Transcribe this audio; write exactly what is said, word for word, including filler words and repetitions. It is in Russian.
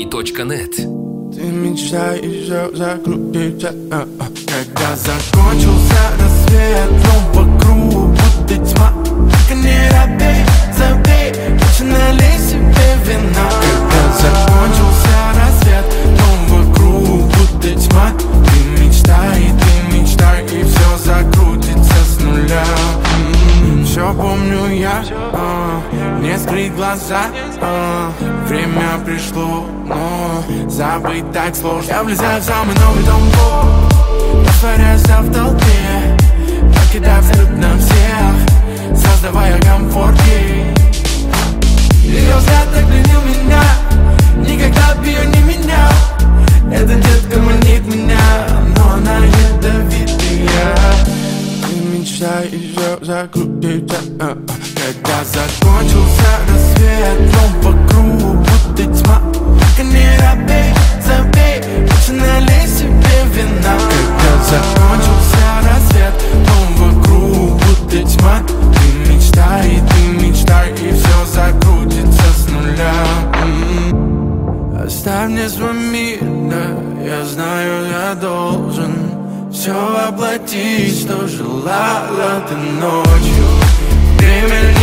точка нет. Ты мечтай и все закрутится, а -а. Когда закончился рассвет, но вокруг будто тьма. Только не робей, забей, лучше налей себе вина. Когда закончился рассвет, но вокруг будто тьма. Ты мечтай, ты мечтай, и все закрутится с нуля. М-м-м. Все помню я, а, не скрыть глаза, а, время пришло, но забыть так сложно. Я влезаю в самый новый дом, растворяйся в толпе, покидая абсолютно всех, создавая комфорт ей. Ее взгляд так пленил меня, никогда б ее не менял. Эта детка манит меня, но она ядовитая. Ты мечтай и все закрутится, а -а. Когда закончился рассвет, но вокруг будто тьма. Только не робей, забей, лучше налей себе вина. Когда закончился рассвет, но вокруг будто тьма. Ты мечтай, ты мечтай, и все закрутится с нуля. М-м-м. Оставь мне свой мир, да, я знаю, я должен все воплотить, что желала ты ночью. Время